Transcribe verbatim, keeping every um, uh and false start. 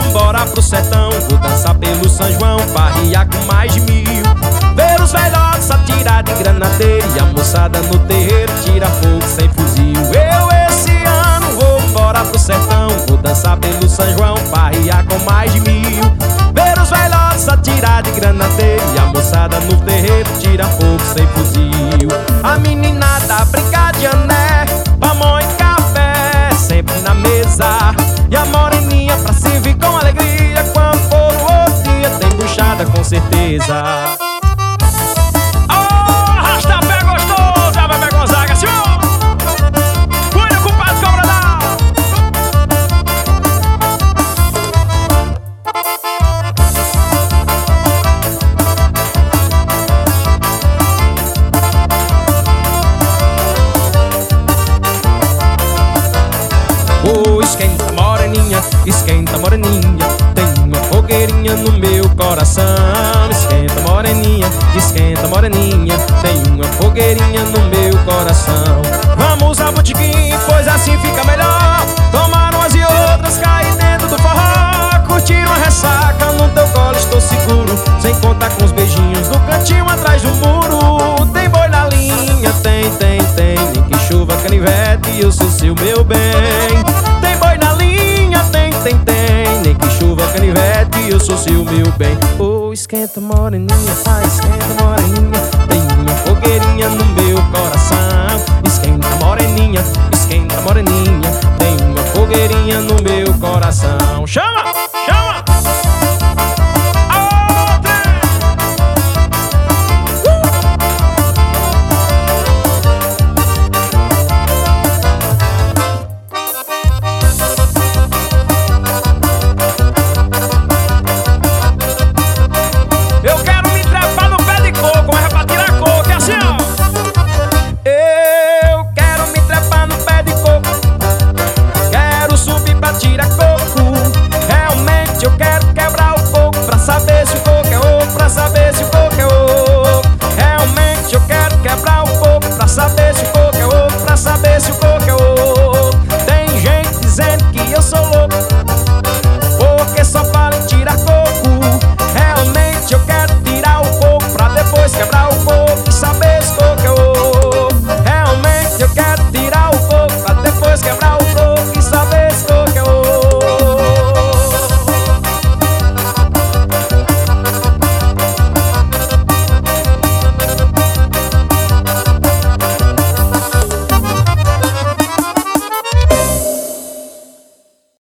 vambora pro sertão. Vou dançar pelo São João, farriar com mais de mil. Ver os velhotes atirar de granadeiro e a moçada no terreiro tira fogo sem fuzil. Eu esse ano vou embora pro sertão. Vou dançar pelo São João, farriar com mais de mil. Ver os velhotes atirar de granadeiro e a moçada no terreiro tira fogo sem fuzil. A meninada brinca de ané, pamonha e café sempre na mesa. E a moreninha pra servir com alegria. Quando for o outro dia tem buchada com certeza. Oh, esquenta moreninha, esquenta moreninha, tem uma fogueirinha no meu coração. Esquenta moreninha, esquenta moreninha, tem uma fogueirinha no meu coração. Vamos a botiquim, pois assim fica melhor. Tomar umas e outras, cair dentro do forró. Curtir uma ressaca, no teu colo estou seguro. Sem contar com os beijinhos no cantinho atrás do muro. Tem boi na linha, tem, tem, tem, nem que chuva canivete e eu sou seu meu bem. Tem boi na linha, tem, tem, tem, nem que chuva canivete e eu sou seu meu bem. Oh, esquenta moreninha, ai, esquenta moreninha.